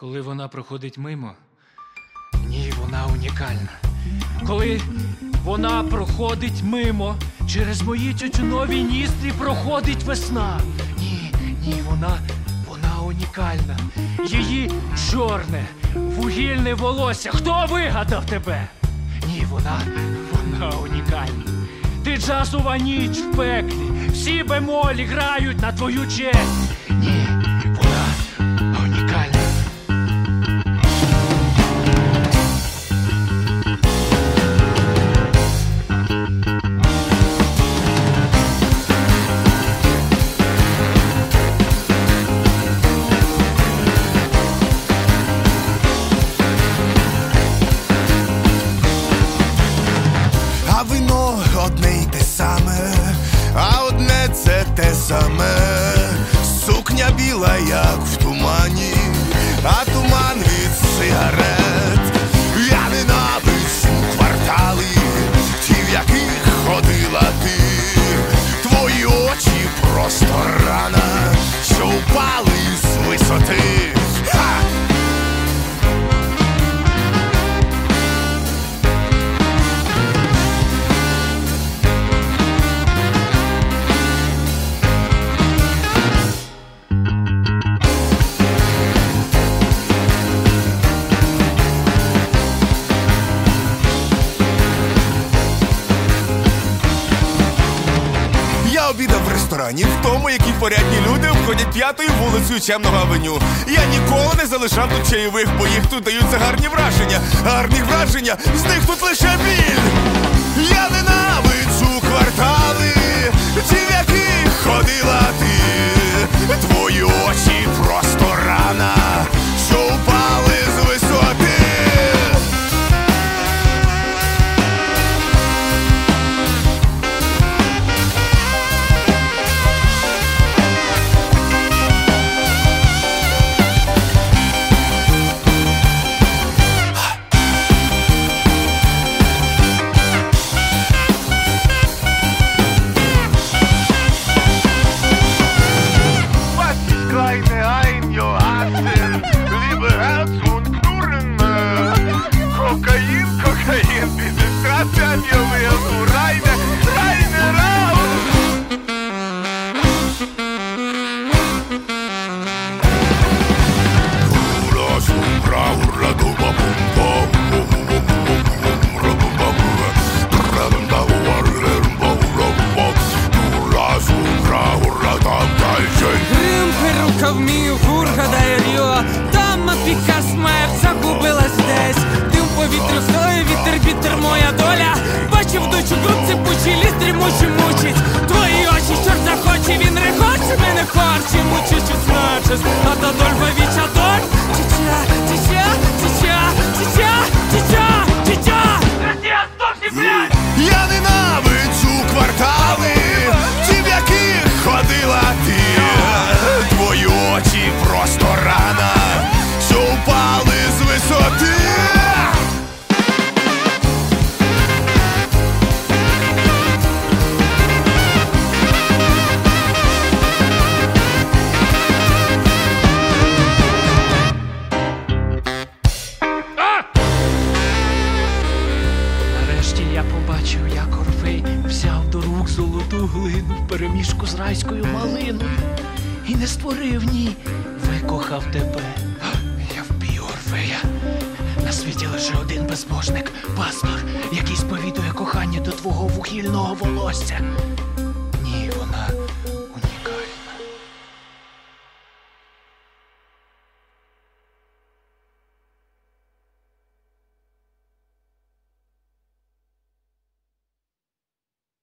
Коли вона проходить мимо, ні, вона унікальна. Коли вона проходить мимо, через мої тютюнові ніздрі проходить весна. Ні, вона унікальна. Її чорне, вугільне волосся. Хто вигадав тебе? Ні, вона унікальна. Ти джазова ніч в пеклі. Всі бемолі грають на твою честь. Ні, вона унікальна. А вино одне й те саме, а одне це те саме. Сукня біла, як в тумані, а туман від сигарет. Я ненавиджу квартали, ті, в яких ходила ти. Твої очі просто рана, що впали з висоти. Ха! Я обідав в ресторані, в тому, які порядні люди обходять 5-ю вулицею Чемного авеню. Я ніколи не залишав тут чайових, бо їх тут дають за гарні враження. Гарні враження, з них тут лише біль. Я ненавиджу квартали, ті, в яких ходила ти. Твої очі просто рана, що впали з висоти. Kleine ein, jo Assen, liebe Herz und Knurren. Kokain, Kokain, diese Straße an dir will du reine raus. Грим, перука вмію, фурга дає ріо. Дама піка смерть загубилась десь. Дим в повітрі стоє, вітер, моя доля. Бачив дочу грудці, пучі ліс дрімучі мучить. Твої очі, чорт захоче, він рехоче, мене хоче, мучить 16. От Адольфовича доль. Чича, чича, чича, чича, чича, чича. Россия, сдохни, блядь! Я ненавиджу квартали, ті, в яких ходила ти. Твої очі просто рана, що впали з висоти. Нарешті я побачив, як Орфей взяв до рук золоту глину в перемішку з райською малиною. І не створив, ні, викохав тебе. Я вб'ю Орфея. На світі лише один безбожник, пастор, який сповідує кохання до твого вугільного волосся. Ні, вона